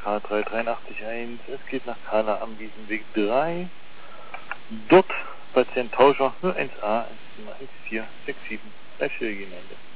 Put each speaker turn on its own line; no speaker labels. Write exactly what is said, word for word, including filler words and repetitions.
K drei drei acht eins, es geht nach Kala am Wiesenweg drei. Dort Patient Tauscher null eins A eins vier sechs sieben, Fläche Gemeinde.